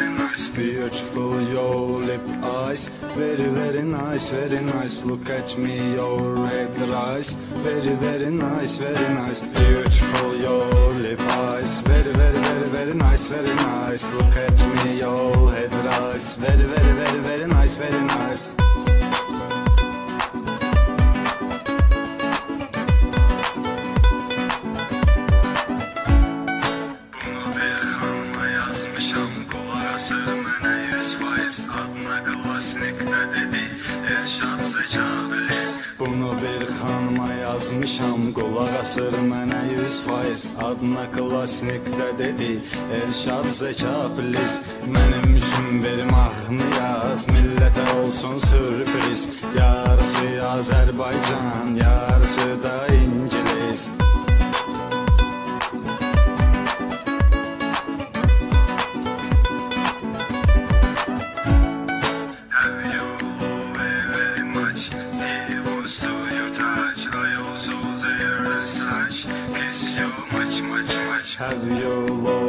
Beautiful your lip eyes, very very nice, very nice. Look at me, your red eyes, very very nice, very nice. Beautiful your lip eyes, very very very very nice, very nice. Look at me, your red eyes, very very very very nice, very nice. Bunu bir xanıma yazmışam, qulaq asır mənə 100%. Adına klasnikdə dedi, Elşad Zəkaplis. Mənim üçün bir mahnı yaz, millətə olsun sürpriz. Yarısı Azərbaycan, yarısı da İngiliz. Have you